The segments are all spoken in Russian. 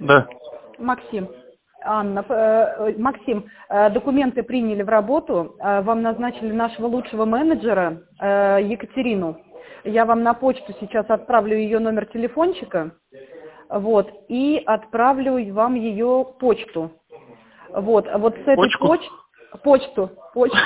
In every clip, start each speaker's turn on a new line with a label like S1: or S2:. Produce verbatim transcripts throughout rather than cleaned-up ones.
S1: Да.
S2: Максим. Анна, э, Максим, э, документы приняли в работу, э, вам назначили нашего лучшего менеджера э, Екатерину. Я вам на почту сейчас отправлю ее номер телефончика, вот, и отправлю вам ее почту. Вот, а вот с этой
S1: Почку?
S2: поч... почту, почту.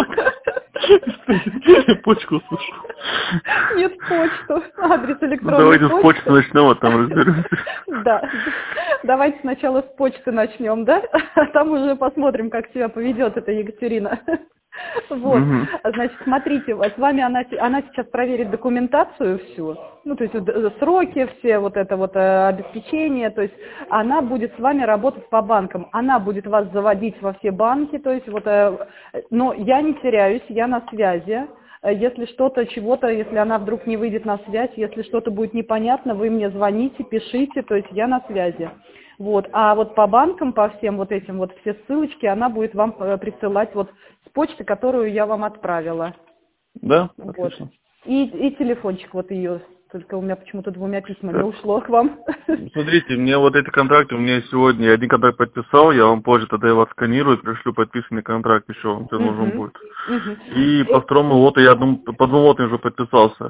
S1: Почку слышу.
S2: Нет, почту. Адрес
S1: Ну,
S2: электронной
S1: давайте
S2: почты.
S1: с почты начнем, а там разберемся.
S2: Да. Давайте сначала с почты начнем, да? А там уже посмотрим, как себя поведет эта Екатерина. Вот.
S1: Мгм.
S2: Значит, смотрите, вот с вами она, она сейчас проверит документацию всю, ну, то есть вот, э, сроки все, вот это вот э, обеспечение, то есть она будет с вами работать по банкам, она будет вас заводить во все банки, то есть вот, э, но я не теряюсь, я на связи. Если что-то, чего-то, если она вдруг не выйдет на связь, если что-то будет непонятно, вы мне звоните, пишите, то есть я на связи. Вот. А вот по банкам, по всем вот этим вот все ссылочки, она будет вам э, присылать вот с почты, которую я вам отправила.
S1: Да,
S2: Вот.
S1: отлично.
S2: И, и телефончик вот ее, только у меня почему-то двумя письмами
S1: Так.
S2: ушло к вам.
S1: Смотрите, мне вот эти контракты, у меня сегодня один контракт подписал, я вам позже тогда его сканирую, пришлю подписанный контракт, еще вам все нужен
S2: Мгм.
S1: будет.
S2: Мгм.
S1: И по
S2: Э,
S1: второму лоту, я одному, по двум лотам уже подписался.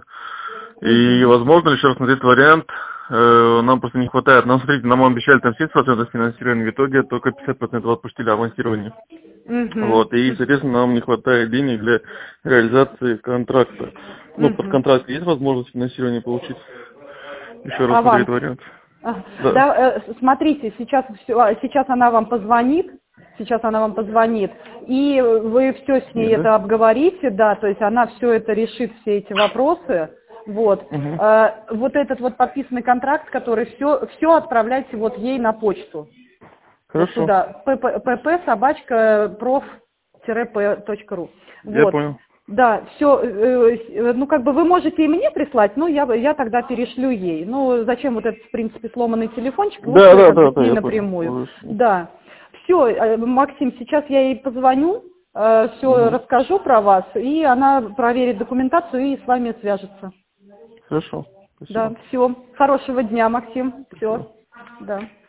S1: И
S2: мгм.
S1: возможно еще рассмотреть вариант, э, нам просто не хватает. Нам, смотрите, нам обещали там семьдесят процентов финансирования, в итоге только пятьдесят процентов отпустили авансирование.
S2: Мгм.
S1: Вот, и, соответственно, нам не хватает денег для реализации контракта. Ну, под
S2: Мгм.
S1: контракт есть возможность финансирования получить? Еще раз
S2: Аванс.
S1: смотреть вариант.
S2: А,
S1: Да.
S2: Да, э, смотрите, сейчас, всё- сейчас она вам позвонит, сейчас она вам позвонит, и вы все с ней
S1: Нет, да?
S2: это обговорите, да, то есть она все это решит, все эти вопросы, вот.
S1: Угу.
S2: Э, Вот этот вот подписанный контракт, который все, все отправляйте вот ей на почту, вот
S1: Хорошо.
S2: туда, pp собачка проф п точка ру.
S1: Я
S2: Вот.
S1: понял.
S2: Да, все, ну как бы вы можете и мне прислать, но я, я тогда перешлю ей. Ну зачем вот этот, в принципе, сломанный телефончик,
S1: Да,
S2: лучше
S1: да,
S2: как бы
S1: да,
S2: с
S1: да,
S2: ней
S1: я понял.
S2: напрямую.
S1: Хорошо.
S2: Да. Все, Максим, сейчас я ей позвоню, все
S1: Угу.
S2: расскажу про вас, и она проверит документацию и с вами свяжется.
S1: Хорошо.
S2: Да,
S1: Спасибо.
S2: все. Хорошего дня, Максим.
S1: Спасибо.
S2: Все. Да.